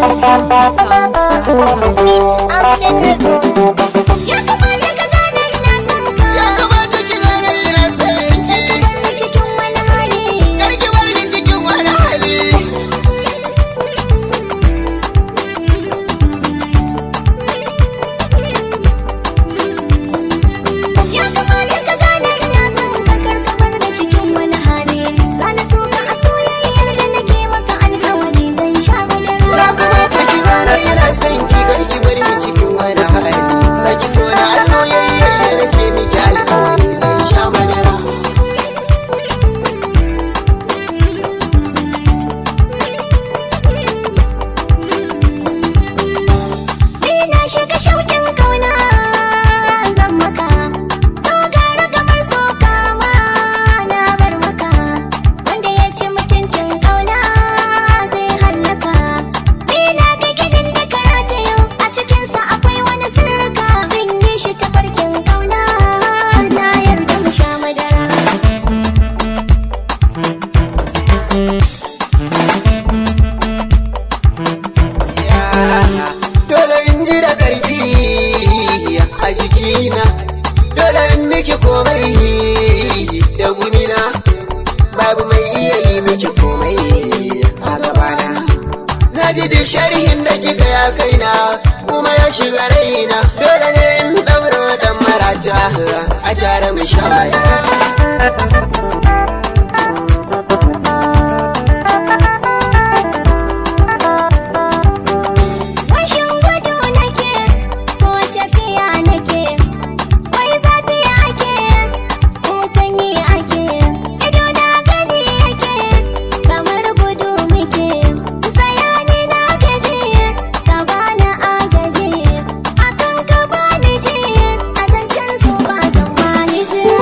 Beats Upton Records. Ya kamata ka gane ina son ka. Ya kamata ki gane ina son ki. Bar ni cikin wani hali. Kar ki bar ni cikin wani hali. Ya kamata ka gane ina son ka. Kar ka bar ni cikin wani hali. Zana so ka a soyayyar da nake maka alƙawari zan sha madara. Ya kamata ki gane ina son ki. Kar ki bar ni cikin wani hali. Zaki so na a soyayyar da nake miki alƙawari zan sha madara. Ina shiga shauƙin kauna zan maka. So gara kamar so kama na bar maka. Wanda ya ci mutuncin kauna zai hallaka. Ina ga gidan da karata yau a cikinsa akwai wani sirrika. Zan yi shi ta farkin kauna na yarda mu sha madara. Dole in ji da ƙarfi a jikina, dole in miki komai da gumina, babu mai iya yi miki komai a gabana. Na ji duk sharhin da kika ya kaina kuma ya shiga raina, dole ne in ɗaura ɗan marata a tare mu sha madara. Washin gudu nake ko tafiya nake, wai zafi ake ko sanyi ake, ido na gani yake kamar gudu muke. Tsaya ni na gaji ka bani agaji, akan ka bani ji a zancen su ba zan wani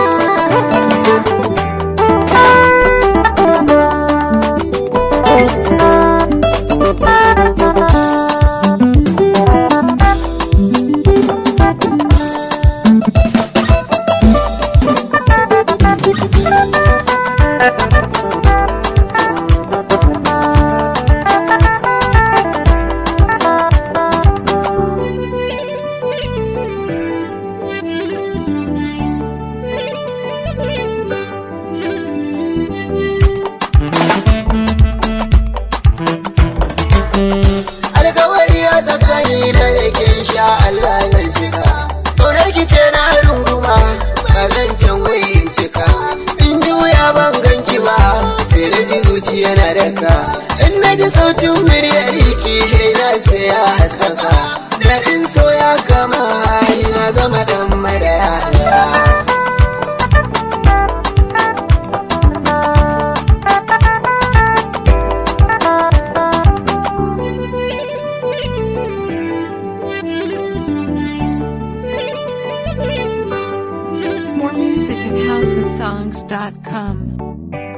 Alkawari a tsakani da ke sha Allah zan cika. Ƙaunar ki ce na runguma ba zan can wayin cika. In juya ban ganki ba sai na ji zuciya na daka. In na ji sautin muryar ki na sai ya haskaka. Daɗin so ya kama na zama ɗan maraya. More music at housesongs.com.